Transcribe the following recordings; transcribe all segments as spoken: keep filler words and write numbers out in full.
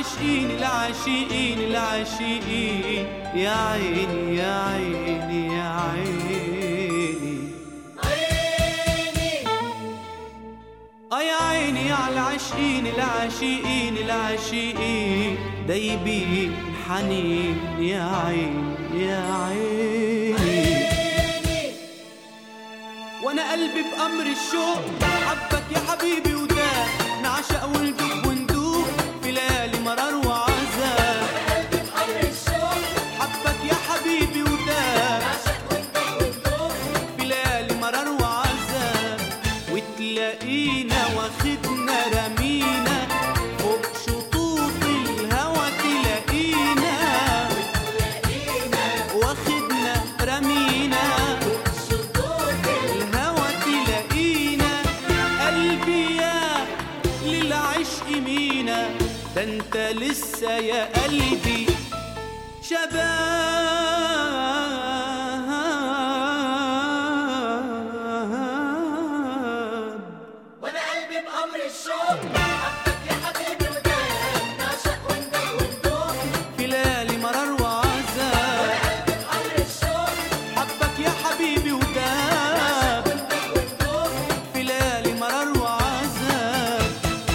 العاشقين العاشقين العاشقين يا عيني يا عيني يا عيني اه يا عيني على العاشقين العاشقين العاشقين دايبين حنين يا عيني يا عيني وانا قلبي بأمر الشوق حبك يا حبيبي وده نعشق وندوب وندوب في ليالي مرار وعذاب. قلبي بأمر الشوق حبك يا حبيبي وده نعشق وندوب وندوب في ليالي مرار وعذاب. وتلاقينا واخدنا رمينا فوق شطوط الهوى تلاقينا وتلاقينا واخدنا رمينا شطوط الهوى تلاقينا. قلبي يا للعشق مينا ده انت لسه يا قلبي شباب. وانا قلبي بأمر الشوق حبك يا حبيبي وده نعشق وندوب وندوب في ليالي مرار وعذاب. قلبي بأمر الشوق حبك يا حبيبي وده وندوب وندوب في ليالي مرار وعذاب.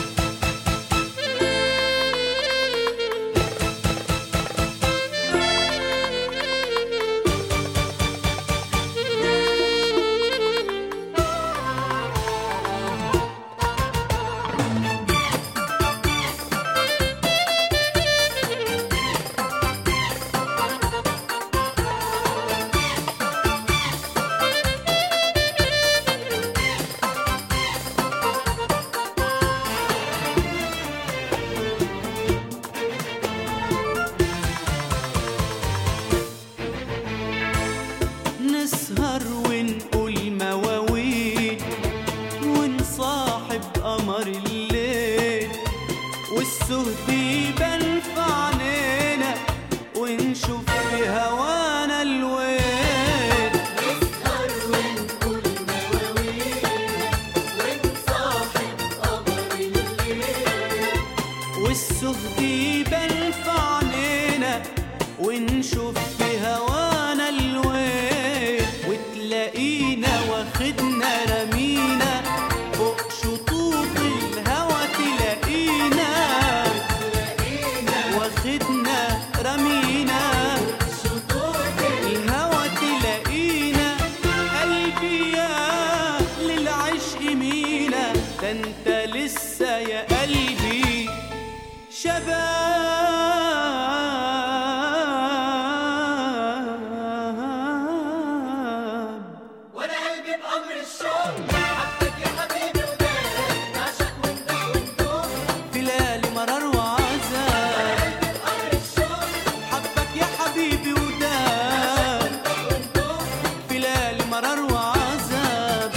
نسهر ونقول مواويل ونصاحب قمر الليل والسهد يبان في عينينا ونشوف في هوانا الويل. نسهر ونقول مواويل ونصاحب قمر الليل والسهد يبان في عينينا ونشوف في هوانا الويل. وتلاقينا واخدنا رمينا فوق شطوط الهوى تلاقينا واخدنا رمينا شطوط الهوى تلاقينا. قلبي يا للعشق مينا ده انت لسه يا قلبي شباب. وانا قلبي بأمر الشوق حبك يا حبيبي وده نعشق وندوب وندوب في ليالي مرار وعذاب. قلبي بأمر الشوق حبك يا حبيبي وده وندوب وندوب في ليالي مرار وعذاب.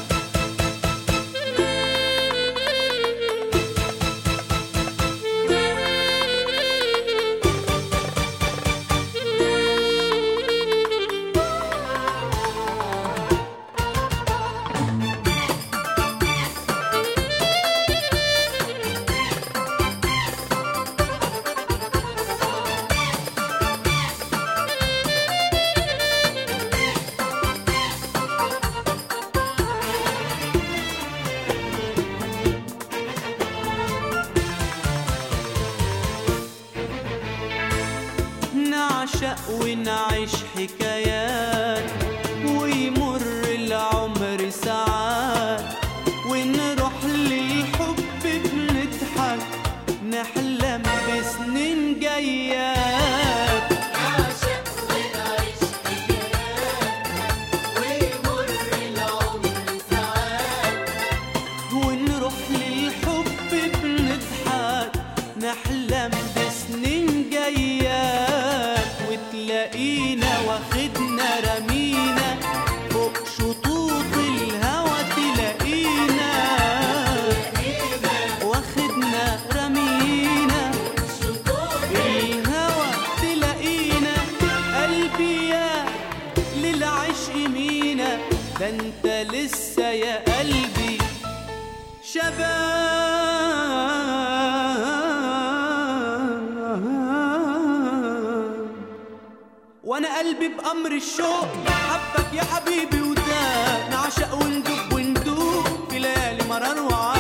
نعشق ونعيش حكايات ويمر العمر ساعات ونروح للحب بنضحك نحلم بسنين جايات. نعشق ونعيش حكايات ويمر العمر ساعات ونروح للحب بنضحك نحلم بسنين جايات. وتلاقينا واخدنا رمينا فوق شطوط الهوى تلاقينا واخدنا رمينا شطوط الهوى تلاقينا. قلبي يا للعشق مينا ده انت لسه يا قلبي شباب. وانا قلبي بأمر الشوق حبك يا حبيبي وده نعشق وندب وندوب في ليالي مرار وعذاب.